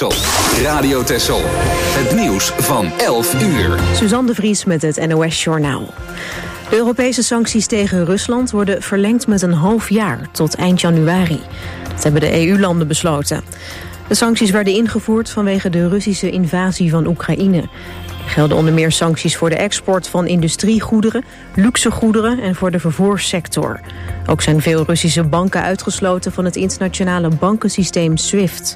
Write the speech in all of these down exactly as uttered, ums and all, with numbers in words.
Texel. Radio Texel. Het nieuws van elf uur. Suzanne de Vries met het N O S-journaal. De Europese sancties tegen Rusland worden verlengd met een half jaar tot eind januari. Dat hebben de E U-landen besloten. De sancties werden ingevoerd vanwege de Russische invasie van Oekraïne. Er gelden onder meer sancties voor de export van industriegoederen, luxe goederen en voor de vervoerssector. Ook zijn veel Russische banken uitgesloten van het internationale bankensysteem SWIFT.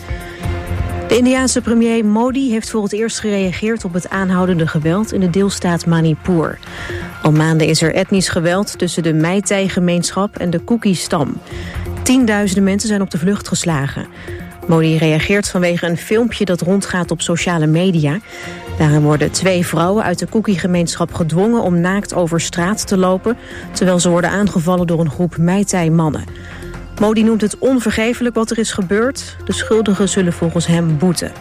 De Indiase premier Modi heeft voor het eerst gereageerd op het aanhoudende geweld in de deelstaat Manipur. Al maanden is er etnisch geweld tussen de Meitei-gemeenschap en de Kuki-stam. Tienduizenden mensen zijn op de vlucht geslagen. Modi reageert vanwege een filmpje dat rondgaat op sociale media. Daarin worden twee vrouwen uit de Kuki-gemeenschap gedwongen om naakt over straat te lopen, terwijl ze worden aangevallen door een groep Meitei-mannen. Modi noemt het onvergeeflijk wat er is gebeurd. De schuldigen zullen volgens hem boeten.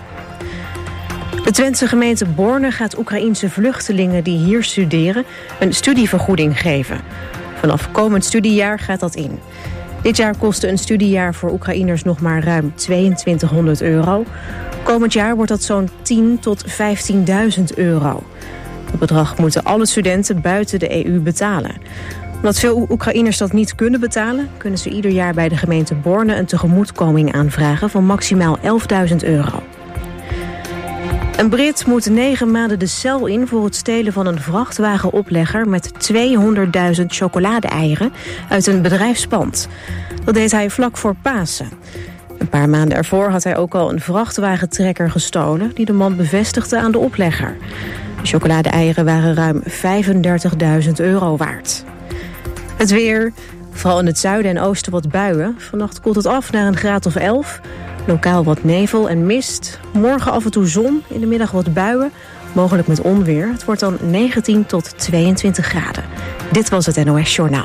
De Twentse gemeente Borne gaat Oekraïense vluchtelingen die hier studeren een studievergoeding geven. Vanaf komend studiejaar gaat dat in. Dit jaar kostte een studiejaar voor Oekraïners nog maar ruim tweeëntwintighonderd euro. Komend jaar wordt dat zo'n tien tot vijftienduizend euro. Dat bedrag moeten alle studenten buiten de E U betalen. Omdat veel Oekraïners dat niet kunnen betalen, kunnen ze ieder jaar bij de gemeente Borne een tegemoetkoming aanvragen van maximaal elfduizend euro. Een Brit moet negen maanden de cel in voor het stelen van een vrachtwagenoplegger met tweehonderdduizend chocolade-eieren uit een bedrijfspand. Dat deed hij vlak voor Pasen. Een paar maanden ervoor had hij ook al een vrachtwagentrekker gestolen die de man bevestigde aan de oplegger. De chocolade-eieren waren ruim vijfendertigduizend euro waard. Het weer, vooral in het zuiden en oosten wat buien. Vannacht koelt het af naar een graad of elf. Lokaal wat nevel en mist. Morgen af en toe zon, in de middag wat buien. Mogelijk met onweer. Het wordt dan negentien tot tweeëntwintig graden. Dit was het N O S-journaal.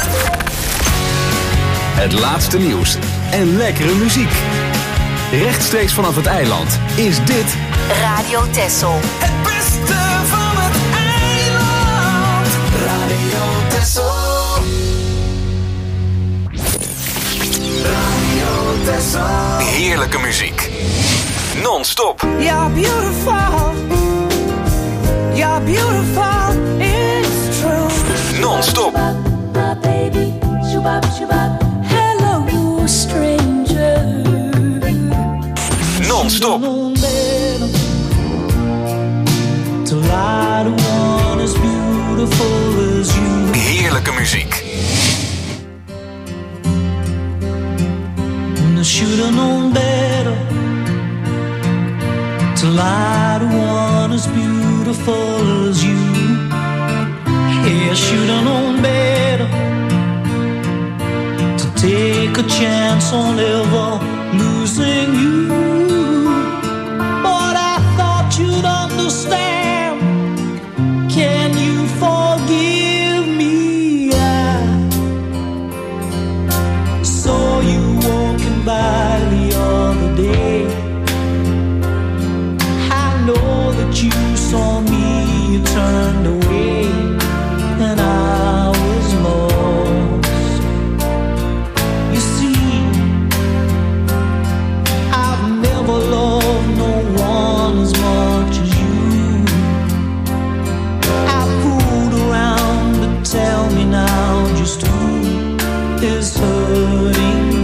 Het laatste nieuws en lekkere muziek. Rechtstreeks vanaf het eiland is dit Radio Texel. Het beste van het eiland. Radio Texel. Radio Texel. heerlijke muziek. Non-stop. You're beautiful. You're beautiful. It's true. Non-stop. Hello, stranger. Non-stop. Heerlijke muziek. Should've known better to lie to one as beautiful as you. Yeah, should've known better to take a chance on ever losing you. But I thought you'd understand. Can you forgive me? I saw you walking by the other day. I know that you saw me, you turned away, and I was lost. You see, I've never loved no one as much as you. I fooled around, but tell me now just who is hurting you.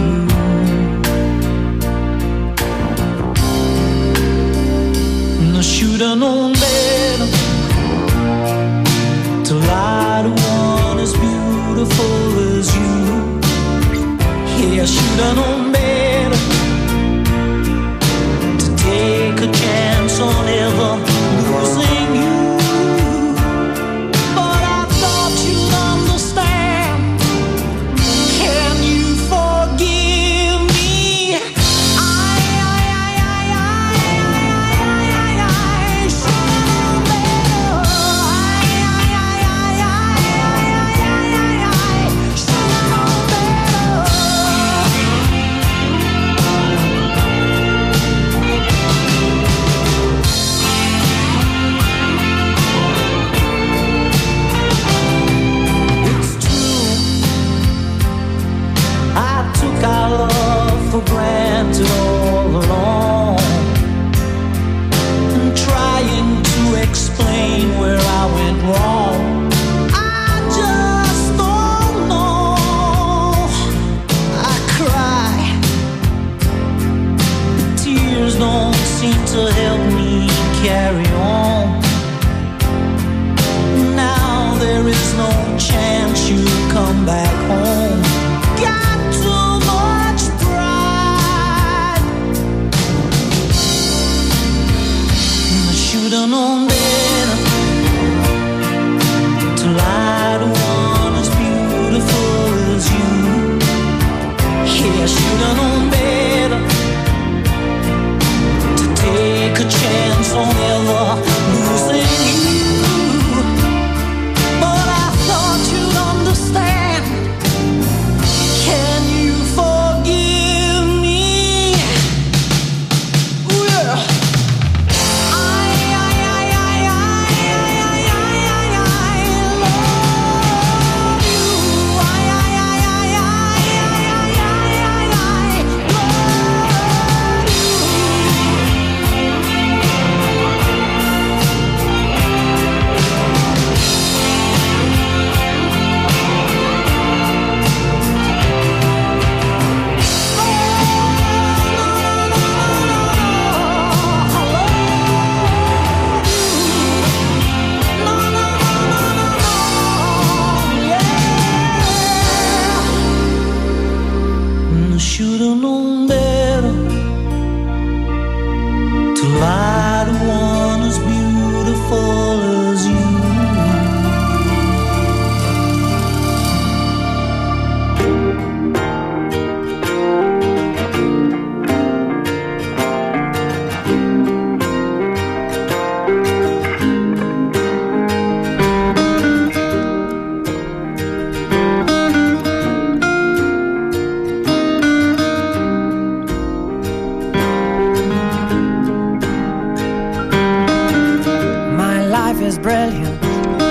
I should've known better to lie to one as beautiful as you. Yeah, I should've known better to take a chance on ever losing you. But I thought you'd understand. Can you forgive me? I, I, I, I, I, I, I, I should've known better. I, I, I, I, I, I, I, I should've known better. should have known better to lie to one as beautiful as you. Yeah, I should have known better to take a chance on ever losing you. But I thought you'd understand. Can you forgive me? Ooh, yeah. I, I, I, I, I, I, I, I, I love you. I, I, I, I, I, I, I, I, I love you. I should have known better to lie to one as beautiful as you. My life is brilliant.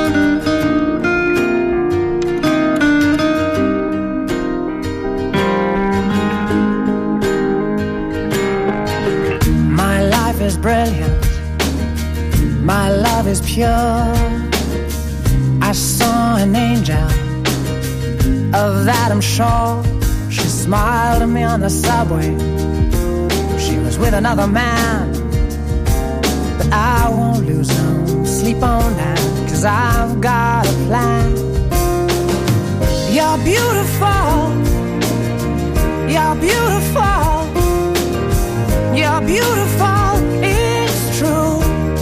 My life is brilliant. My love is pure. I saw an angel, of that I'm sure. She smiled at me on the subway. She was with another man, but I won't lose no sleep on that, 'cause I've got a plan. You're beautiful. You're beautiful. You're beautiful. It's true.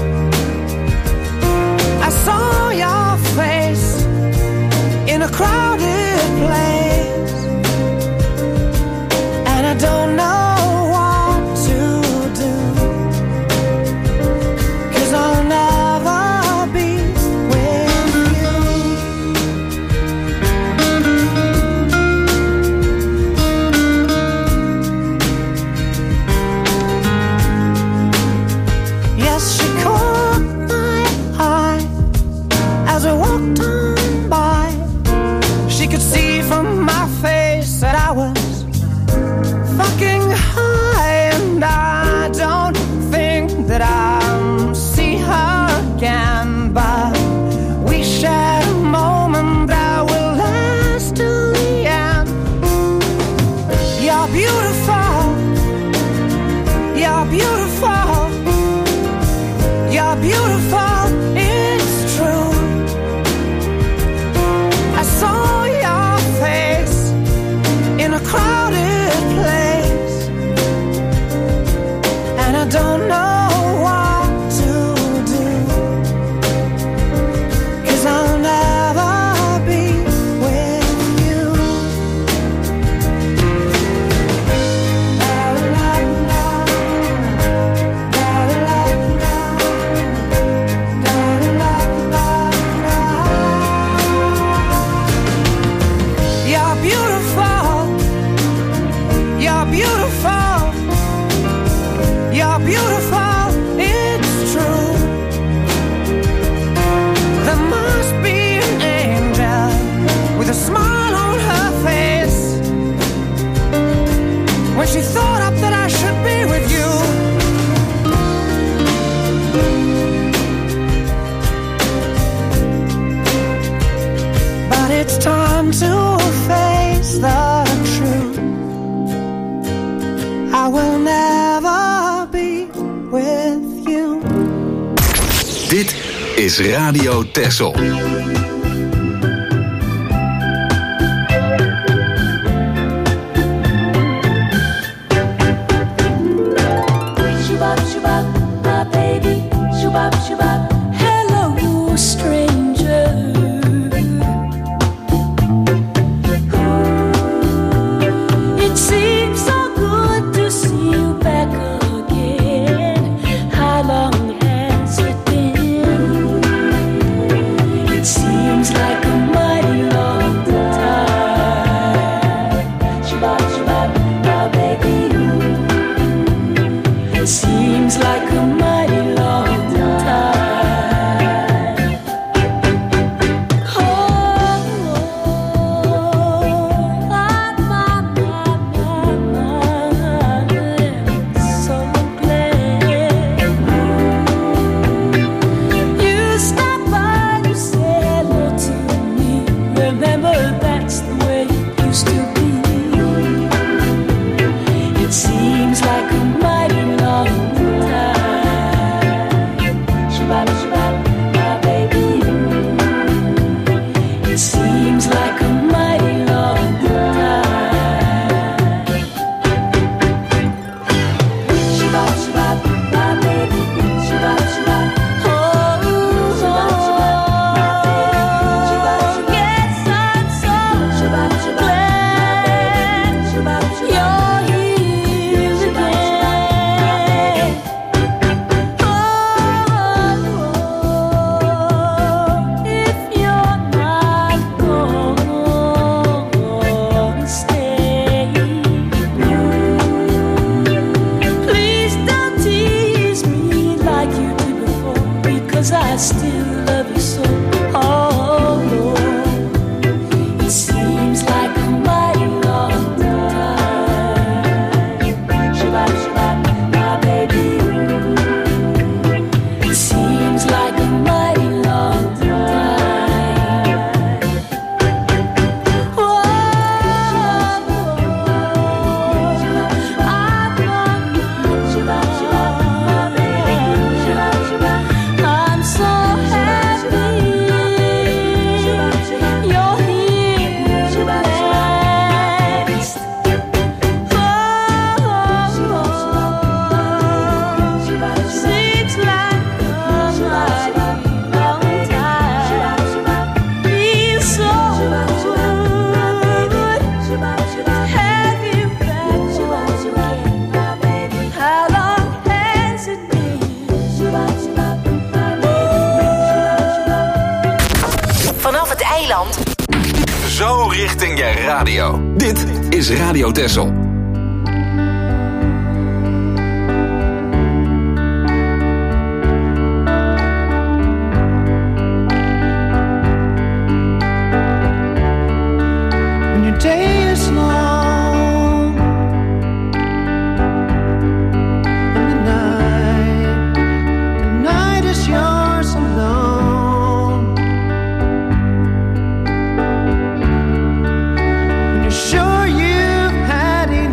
I saw your face in a crowded place, and I don't know what to do, 'cause I'll never be with you. Yes, she caught my eye as we walked on by. She could see from my face that I was fucking high, and I don't think that I'll see her again, but we shared a moment that will last till the end. You're beautiful. You're beautiful. You're beautiful. It's true. I saw your face in a crowded place, and I don't know what to do, 'cause I'll never be with you. La, la, la. La, la, la. La, la, la, la. You're beautiful. You're beautiful. You're beautiful. It's true. There must be an angel with a smile on her face when she thought up that I should be with you. But it's time to face the truth. I will never be with you. Dit is Radio Texel. Shoo-bop, shoo-bop, my baby. Shoo-bop, shoo-bop. Hello, stranger. It seems so good to see you back again. How long has it been? It seems like a mighty long time. Shabbat, Shabbat, my baby. It seems like a mighty long time. Oh, my, my, my, my, so glad you stopped by to say hello to me. Remember, that's the way it used to be. It seems like a mighty long time. Shabbat, Shabbat, my baby. It seems like a mighty long time. Shabbat, Shabbat, my baby. Shabbat, Shabbat. Oh, Shabbat, Shabbat, my baby. Shabbat, Shabbat. Yes, I'm so Shabbat, Shabbat, glad Shabbat, Shabbat. You're here again. Oh, if you're not gonna stay, please don't tease me like you did before, because I still love you so. Oh, Lord, it seems like a mighty long time. Shabbat, Shabbat, my baby. It seems like a mighty long time. Whoa, I'm so happy you're here next. Seems like a mighty long time. Feels so good. Have you back again? How long has it been? Vanaf het eiland. Zo richting je radio. Dit is Radio Texel. When your day is long and the night, the night is yours alone. When you're sure you've had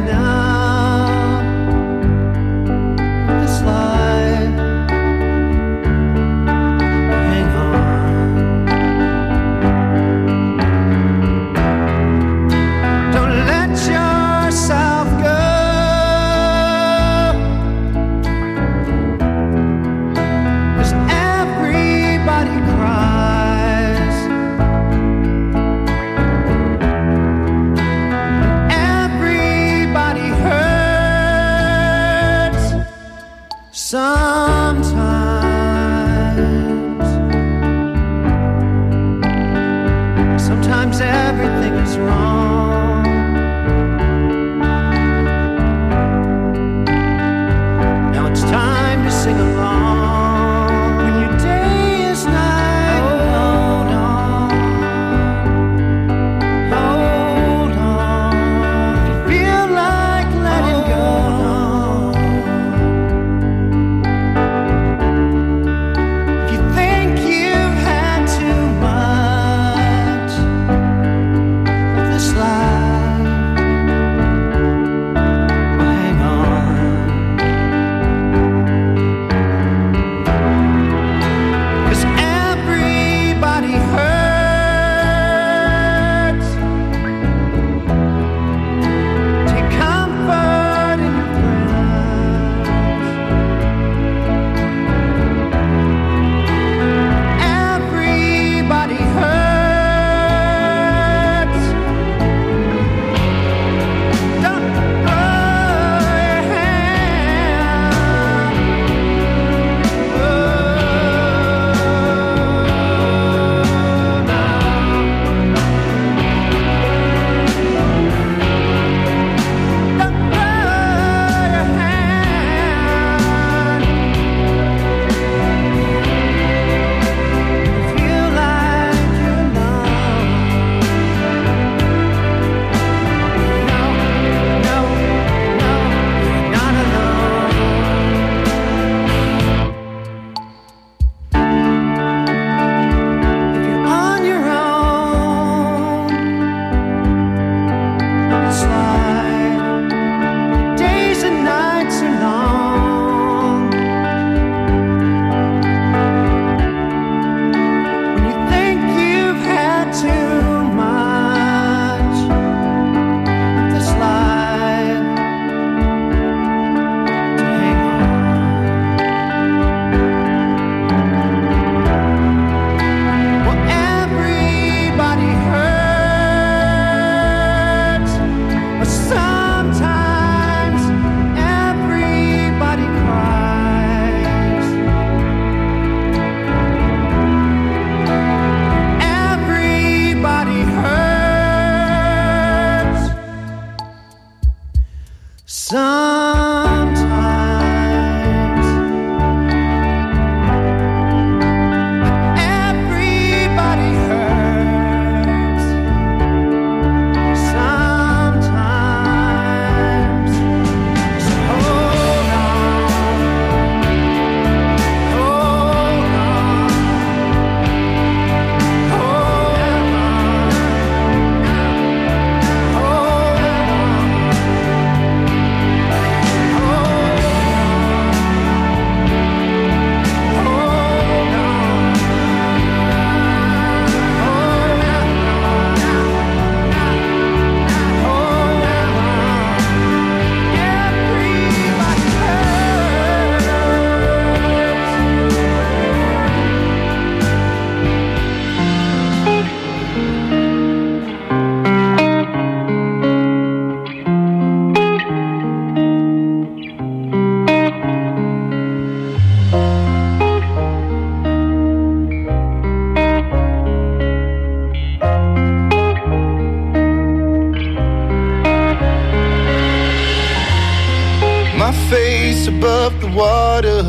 face above the water.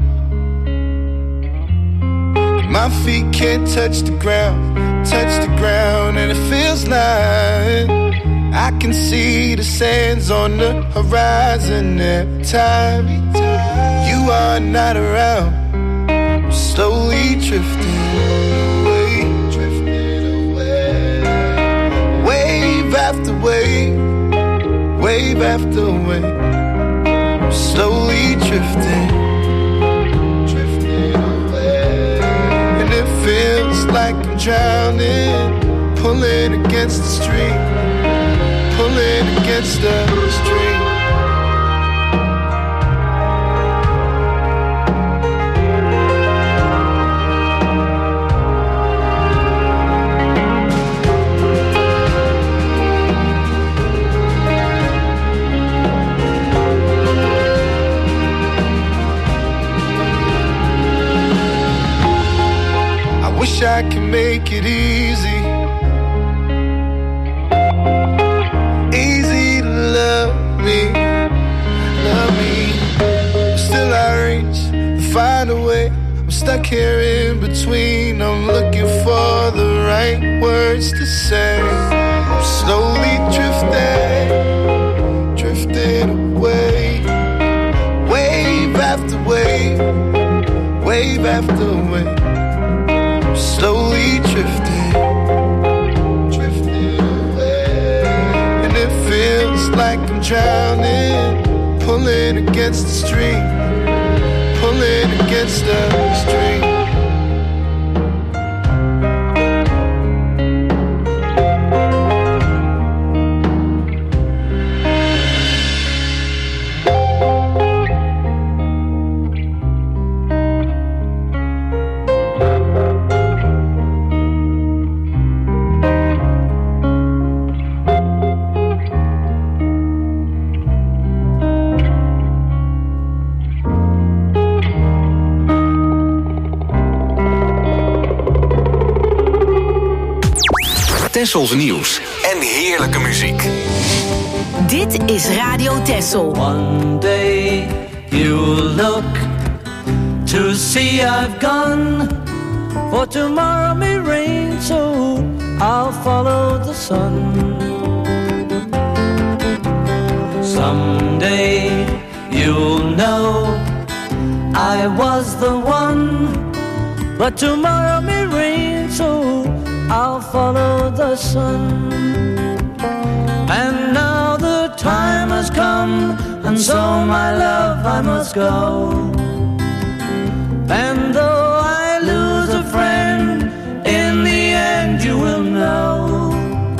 My feet can't touch the ground, touch the ground, and it feels like I can see the sands on the horizon every time you are not around. I'm slowly drifting away, drifting away, wave after wave, wave after wave. I'm slowly drifting, drifting away, and it feels like I'm drowning, pulling against the stream, pulling against the stream. I wish I could make it easy, easy to love me, love me. Still I reach to find a way. I'm stuck here in between. I'm looking for the right words to say. I'm slowly drifting, drifting away, wave after wave, wave after wave. I'm slowly drifting, drifting away, and it feels like I'm drowning, pulling against the stream, pulling against the stream. Tessels nieuws en heerlijke muziek. Dit is Radio Tessel. One day you'll look to see I've gone, for tomorrow may rain, so I'll follow the sun. Someday you'll know I was the one, but tomorrow may rain, so I'll follow the sun. And now the time has come, and so my love I must go. And though I lose a friend, in the end you will know.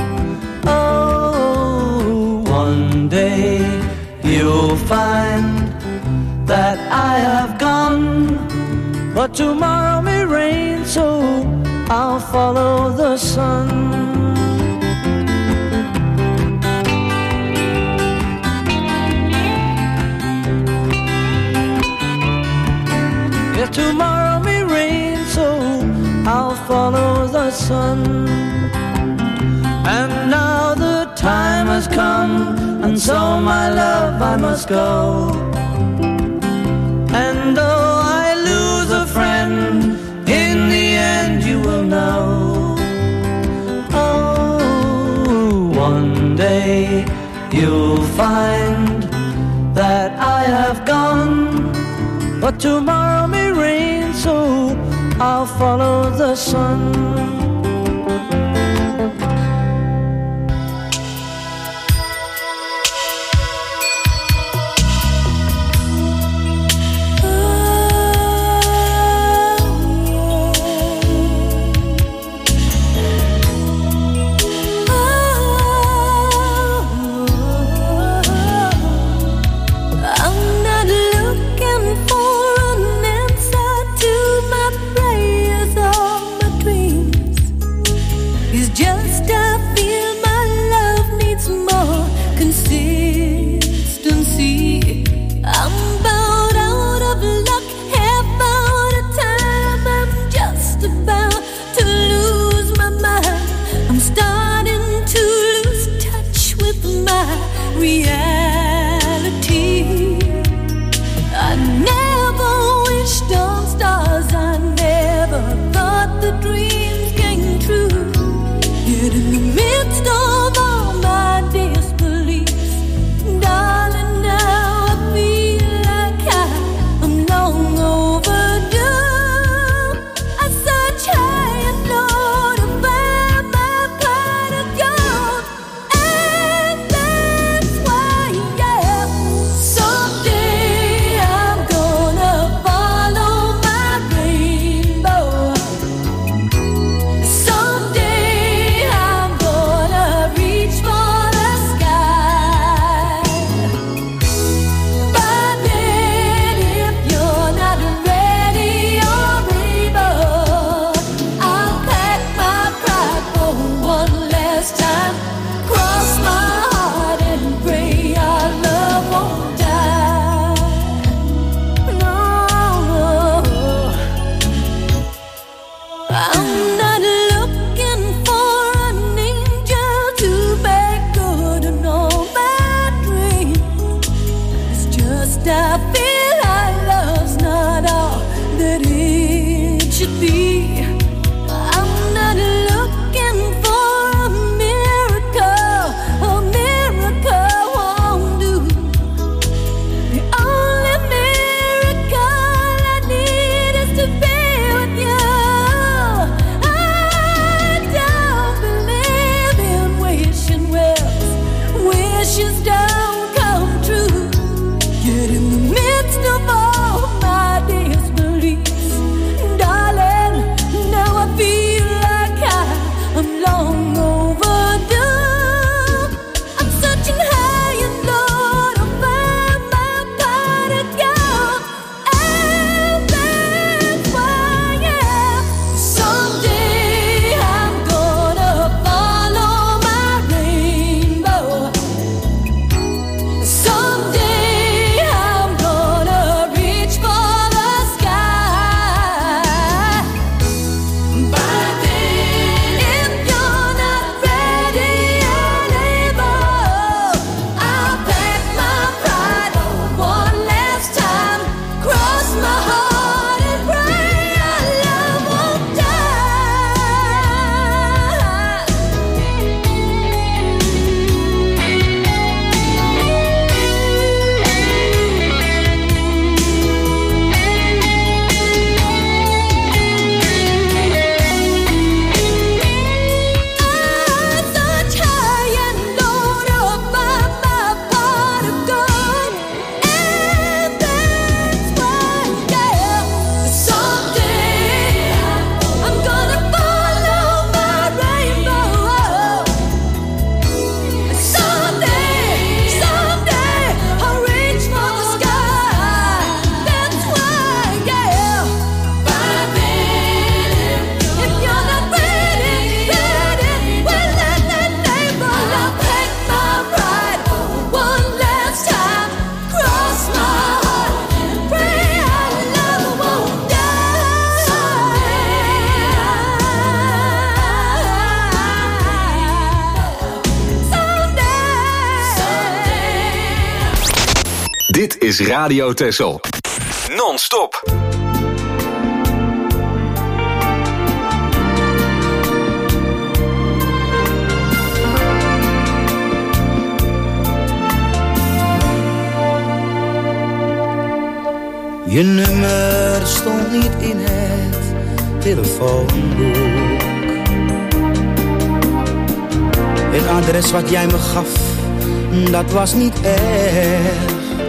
Oh, one day you'll find that I have gone, but tomorrow may rain, so I'll follow the sun. If tomorrow may rain, so I'll follow the sun. And now the time has come, and so my love I must go. And though I lose a friend, in the end you will know. Oh, one day you'll find that I have gone, but tomorrow may rain, so I'll follow the sun. For an answer to my prayers or my dreams, Dit is Radio Texel. Non-stop. Je nummer stond niet in het telefoonboek. Het adres wat jij me gaf, dat was niet echt.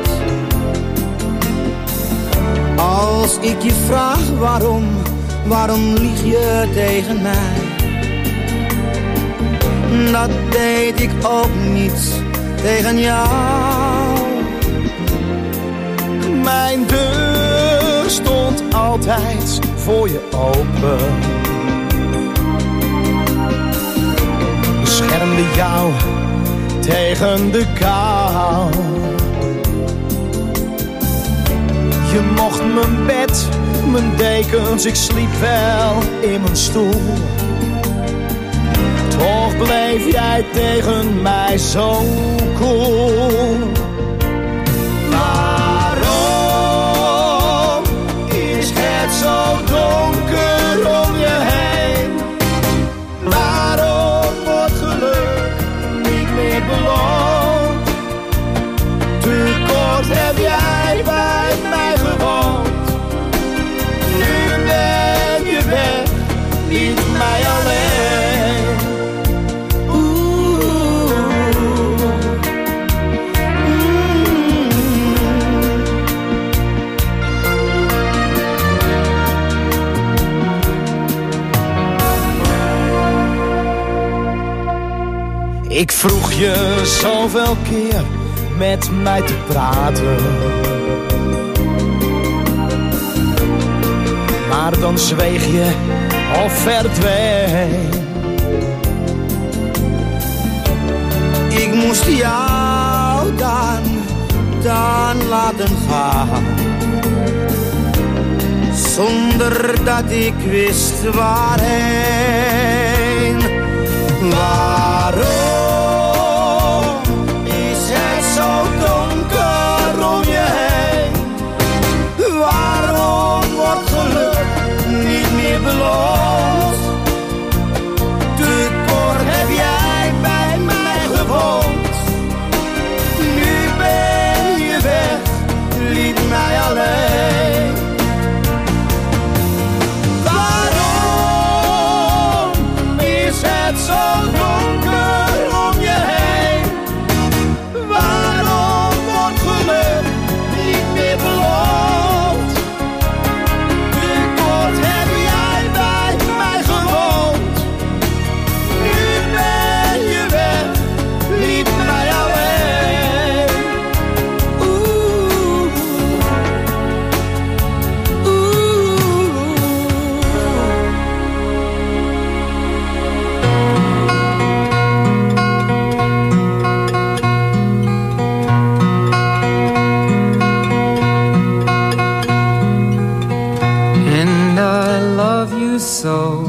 Als ik je vraag waarom, waarom lieg je tegen mij? Dat deed ik ook niet tegen jou. Mijn deur stond altijd voor je open. Beschermde jou tegen de kou. Je mocht mijn bed, mijn dekens, ik sliep wel in mijn stoel. Toch bleef jij tegen mij zo cool. Waarom is het zo donker om je heen? Waarom wordt geluk niet meer beloond? Te kort heb jij bij mij gewoond. Nu ben je weg, liet mij alleen. Oeh. Mm. Ik vroeg je zoveel keer met mij te praten, maar dan zweeg je of verdween. Ik moest jou dan, dan laten gaan, zonder dat ik wist waarheen. Waarom is het zo donker om je heen? Waarom wordt geluk niet meer beloond? Te kort heb jij bij mij gewoond. Nu ben je weg, liet mij alleen. Waarom is het zo donker om je heen? Waarom wordt geluk niet meer beloond? Te kort heb jij bij mij gewoond. Nu ben je weg, liet mij alleen. Oeh, And I love you so.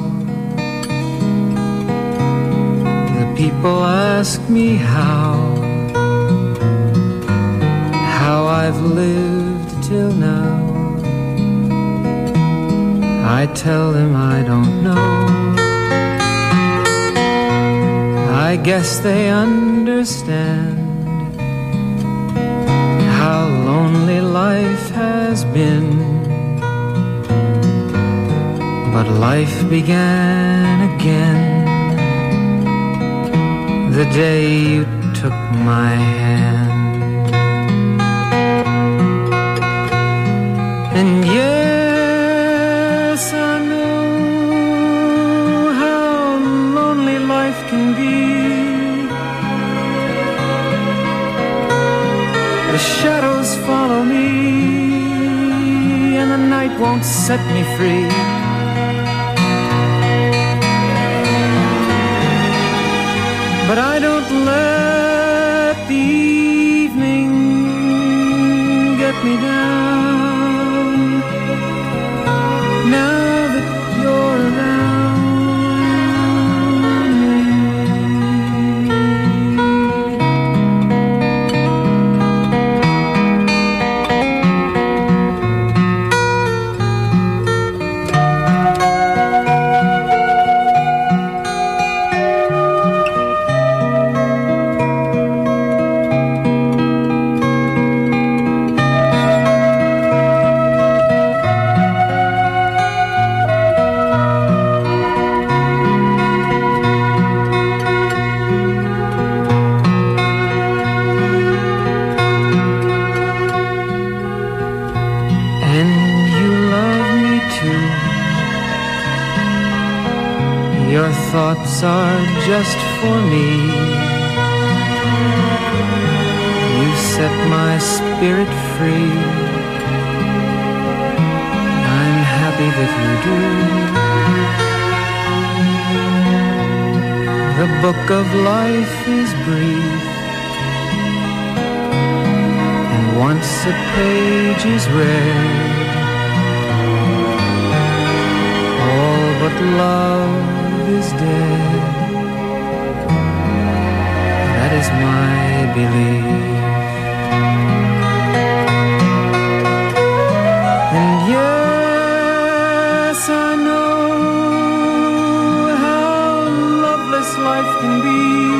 The people ask me how, how I've lived till now. I tell them I don't know. I guess they understand how lonely life has been. But life began again the day you took my hand. And yes, I know how lonely life can be. The shadows follow me and the night won't set me free. But I don't let the evening get me down. Now that you're around me. Your thoughts are just for me. You set my spirit free. I'm happy that you do. The book of life is brief, and once a page is read, all but love is dead. That is my belief. And yes, I know how loveless life can be.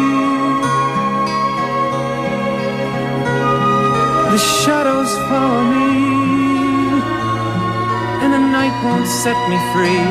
The shadows follow me, and the night won't set me free.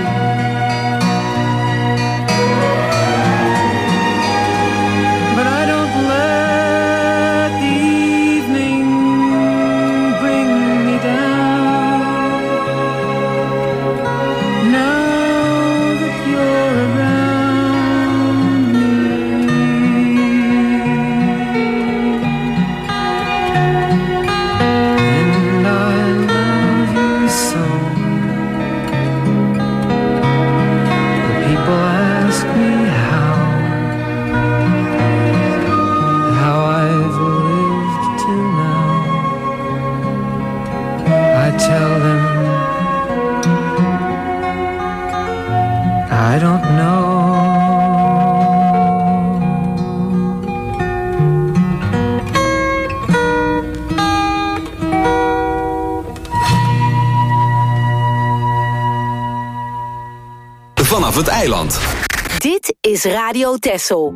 Vanaf het eiland. Dit is Radio Texel.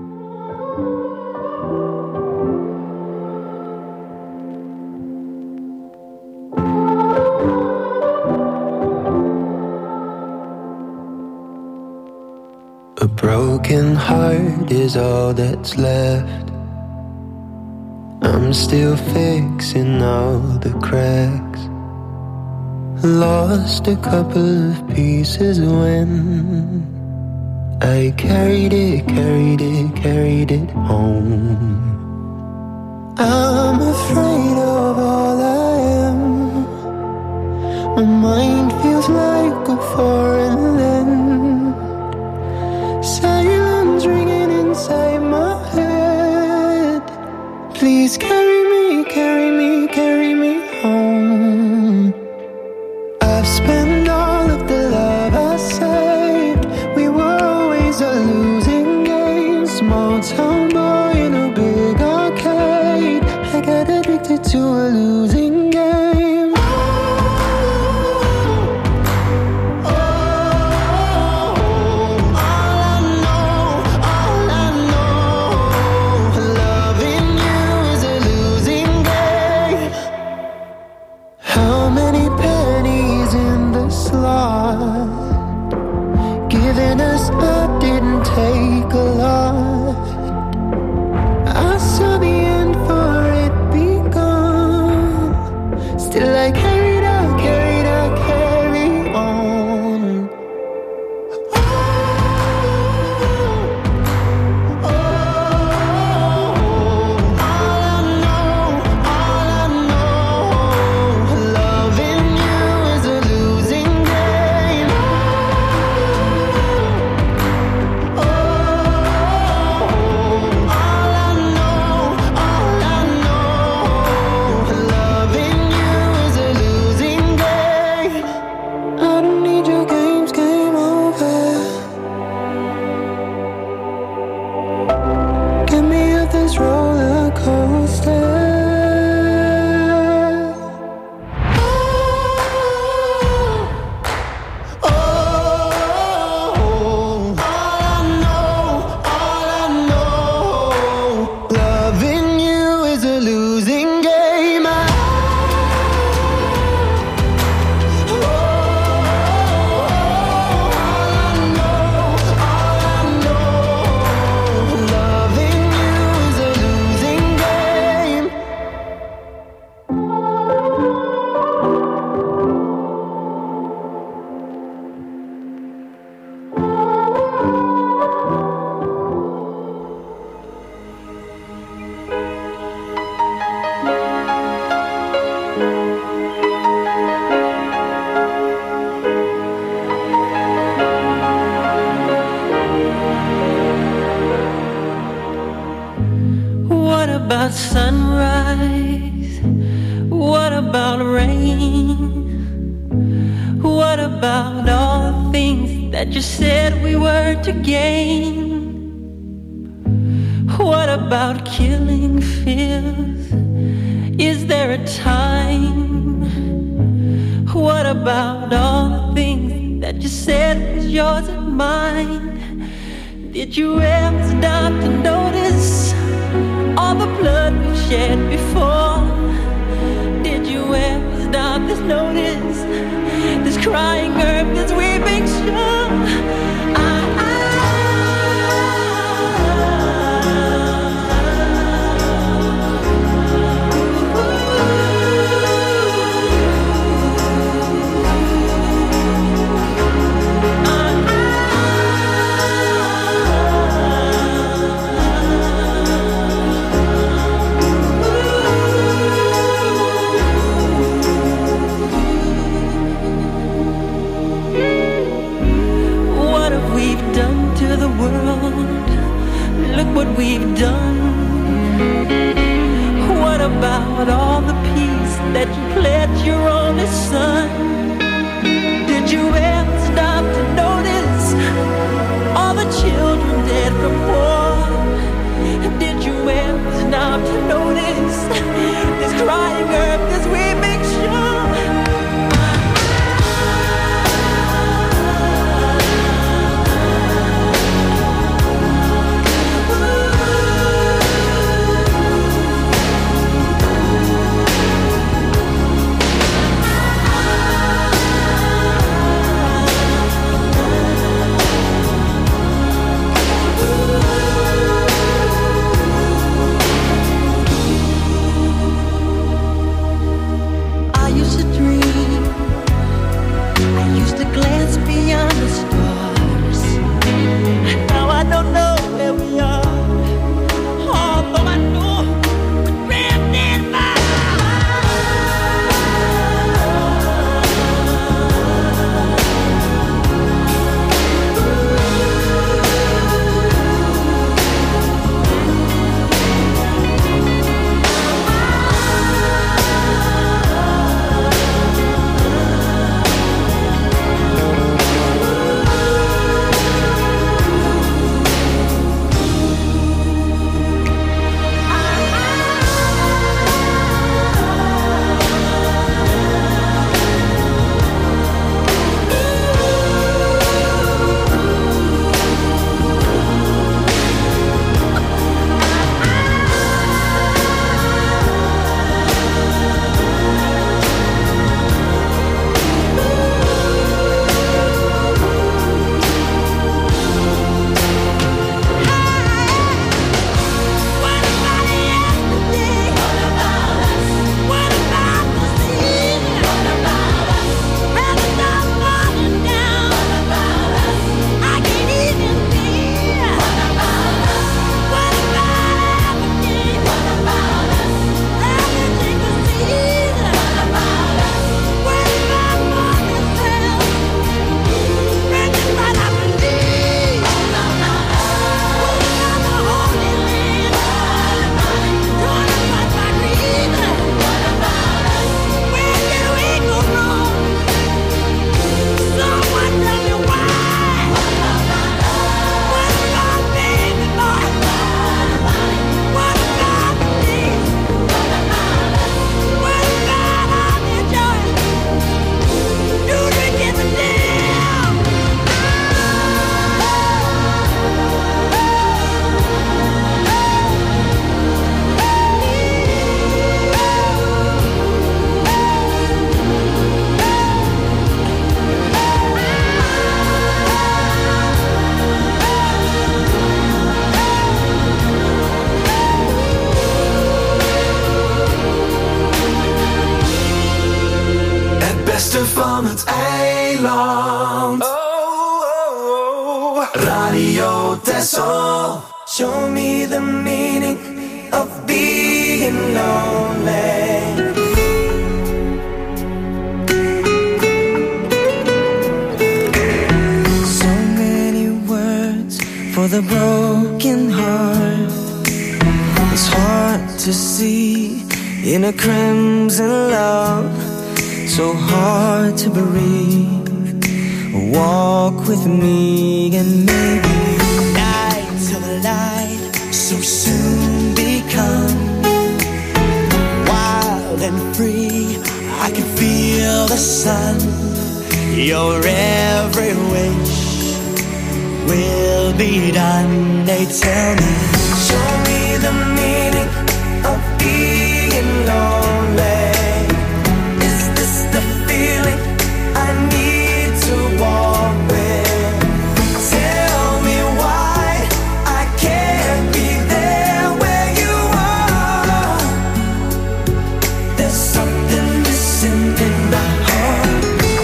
A broken heart is all that's left. I'm still fixing all the cracks. Lost a couple of pieces when I carried it, carried it, carried it home. I'm afraid of all I am. My mind feels like a foreign land. Silence ringing inside my head. Please carry me, carry me, carry me home. I've spent all of the love I saved. We were always a losing game. Small town boy in a big arcade. I got addicted to a losing game. Giving us up didn't take a lot. I saw the end for it begun. about sunrise? What about rain? What about all the things that you said we were to gain? What about killing fears? Is there a time? What about all the things that you said was yours and mine? Did you ever stop to notice all the blood we've shed before? Did you ever stop to notice this crying earth, this weeping shore? I, I look what we've done. What about all the peace that you pledged your only son? Did you ever stop to notice all the children dead from war? Did you ever stop to notice this crying earth, this weeping shore? Van het eiland. Oh, oh, oh. Radio Texel. Show me the meaning of being lonely. So many words for the broken heart. It's hard to see in a crimson love, so hard to breathe. Walk with me and maybe nights of light so soon become wild and free. I can feel the sun. Your every wish will be done. They tell me, show me the meaning of being lonely. Is this the feeling I need to walk with? Tell me why I can't be there where you are. There's something missing in my heart.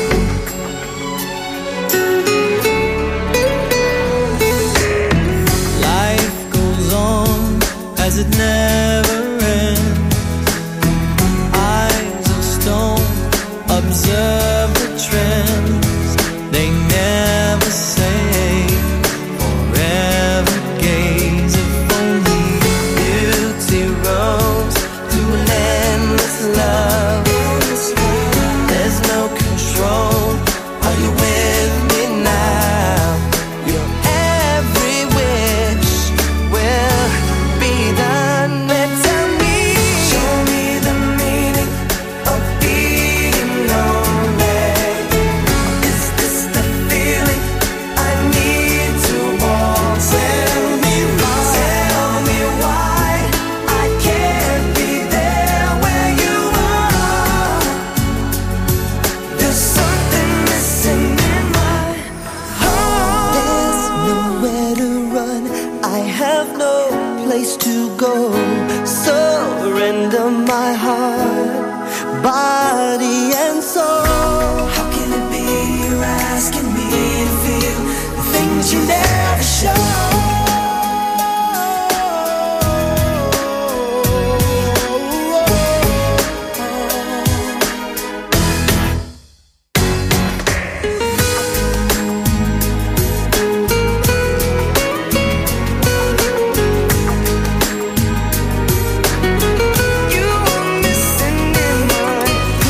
Life goes on as it never ends. Eyes of stone observe the trends. They never say forever gaze. If only beauty rose to an endless love. There's no control. Are you with me now? Your every wish will be done. They tell me, show me the meaning of being lonely. Is this the feeling I need to walk? Tell me why, tell me why I can't be there where you are. There's something missing in my heart. There's nowhere to run. I have no place to go. Surrender my heart, body and soul. How can it be you're asking me to feel the things you never show? You are missing in my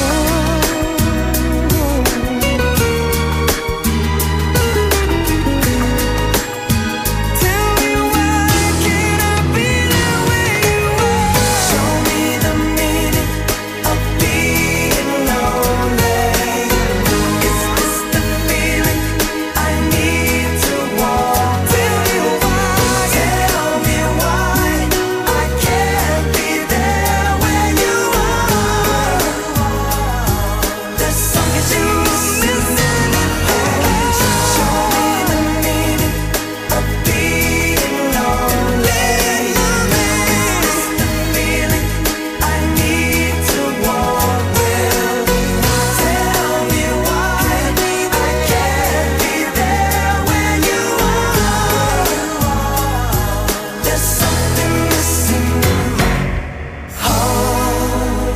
Tell me why can't I be there where you are? Show me the meaning of being lonely. Is this the feeling I need to walk? Tell me why, tell me why I can't be there where you are. There's something missing in my heart. Show me the meaning of being lonely. Is this the feeling I need to walk with? Tell me why I can't be there where you are. There's something missing in my heart.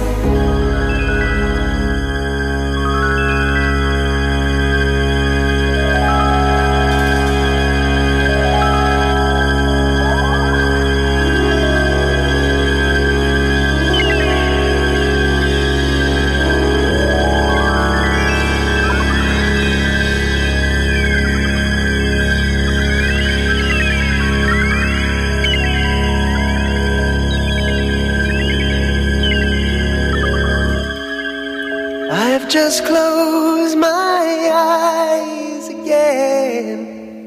I've just closed my eyes again,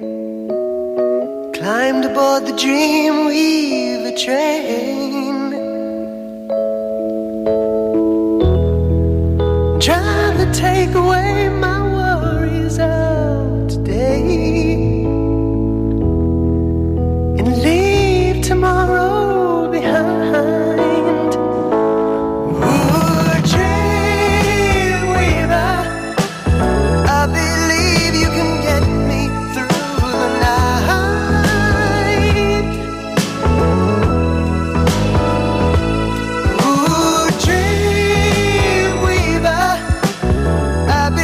climbed aboard the Dreamweaver train, trying to take away my worries of today and leave tomorrow behind. Ooh, Dreamweaver, I believe you can get me through the night. Ooh, Dreamweaver, I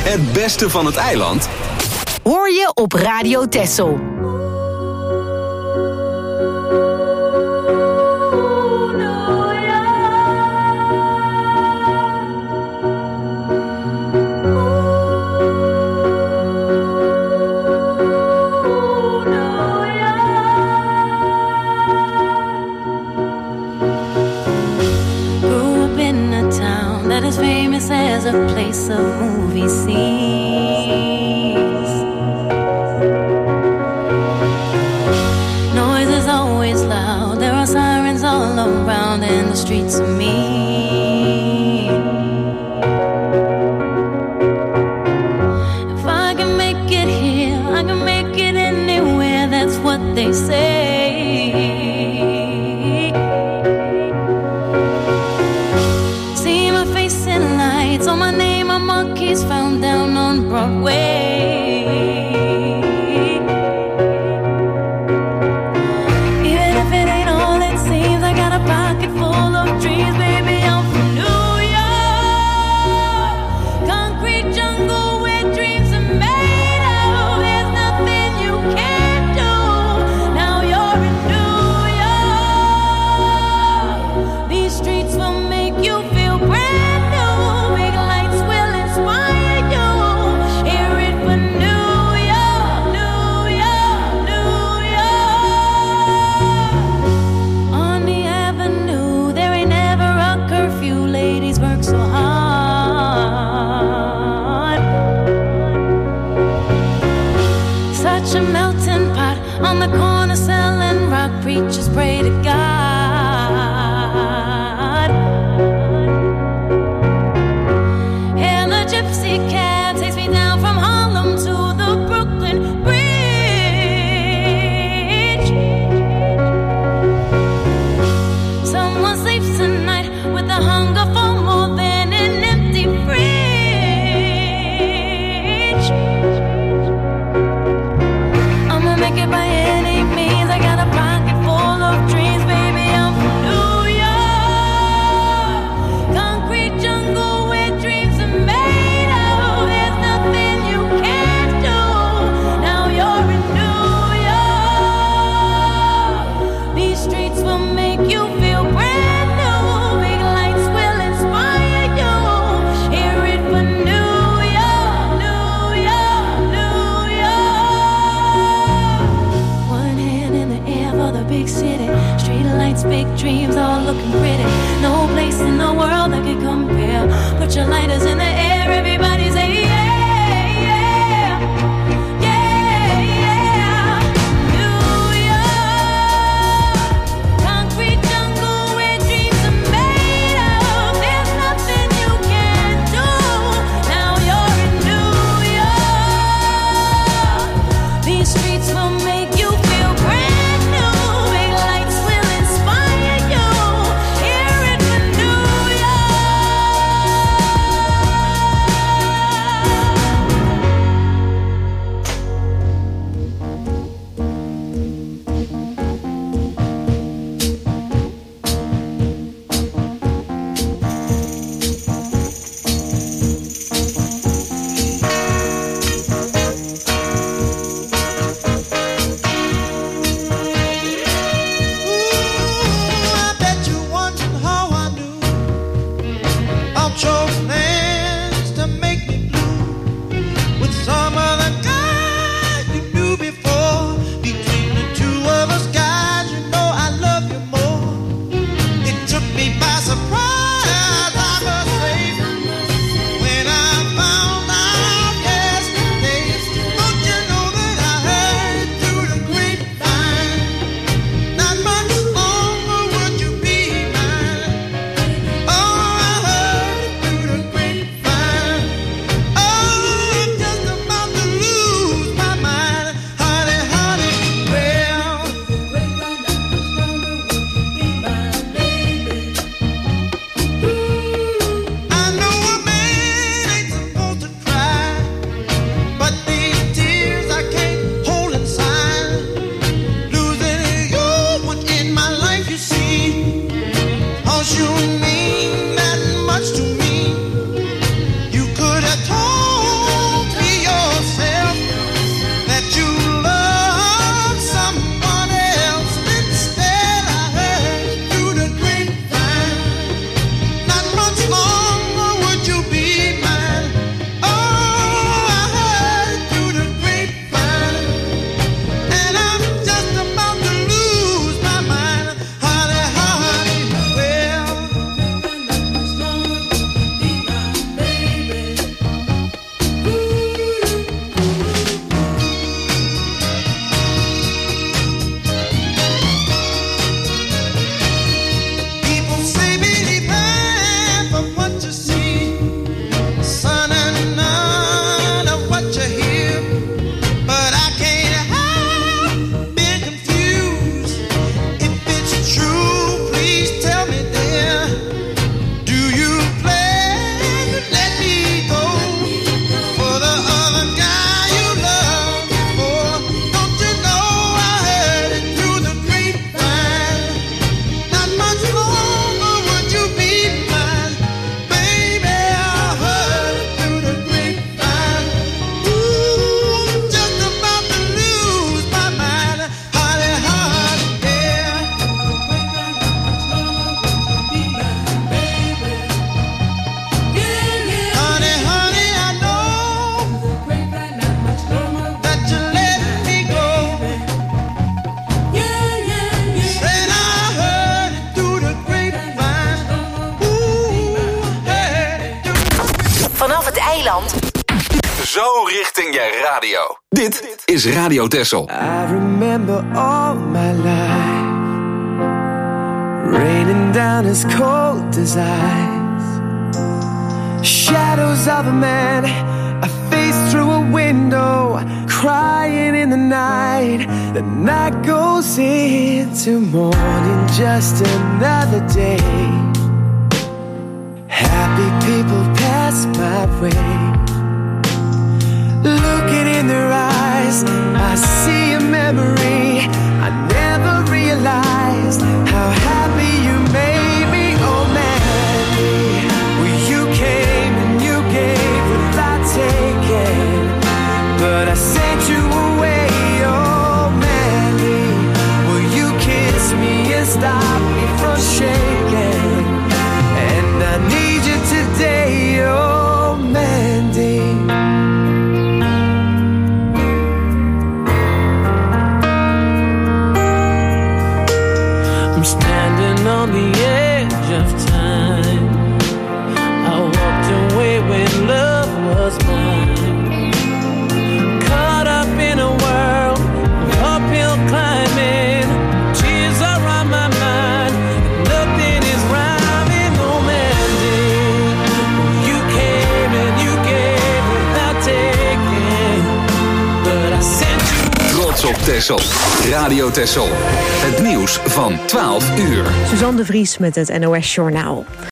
Het beste van het eiland hoor je op Radio Texel. As a place of movie scenes, noise is always loud. There are sirens all around, and the streets are mean. If I can make it here, I can make it anywhere. That's what they say. So my name on monkeys found down on Broadway. Even if it ain't all it seems, I got a pocket full of dreams, baby. I'm from New York, concrete jungle where dreams are made of. There's nothing you can't do. Now you're in New York. These streets will make you feel brand. On the corner selling rock, preachers pray to God. And the gypsy cab takes me down from Harlem to the Brooklyn Bridge. Someone sleeps tonight with the hunger for more than an empty fridge. Make it by any means. I got a pocket full of dreams, baby. I'm from New York, concrete jungle where dreams are made of. There's nothing you can't do. Now you're in New York. These streets will make you feel brand new. Big lights will inspire you. Hear it for New York, New York, New York. For the big city, street lights, big dreams, all looking pretty. No place in the world that could compare. Put your lighters in the air, everybody say yeah, yeah, yeah, yeah. New York, concrete jungle where dreams are made of. There's nothing you can't do. Now you're in New York. These streets will make you feel brand. You mean that much to me. You could have told eiland. Zo richting je radio. Dit is Radio Texel. I remember all my life raining down as cold as ice. Shadows of a man, a face through a window, crying in the night. The night goes into morning, just another day. Happy people pass my way. Looking in their eyes, I see a memory. I never realized how happy you made me. Oh Mandy, well you came and you gave without taking, but I sent you away. Oh Mandy, well you kissed me and stopped me from shaking, and I need you today. Oh Mandy. On the edge of time, I walked away when love was mine. Caught up in a world of uphill climbing, tears are on my mind, nothing is rhyming. Oh Mandy, you came and you gave without taking, but I sent you. Trots op Texel. Radio Texel. Het nieuws van twaalf uur. Suzanne de Vries met het N O S Journaal.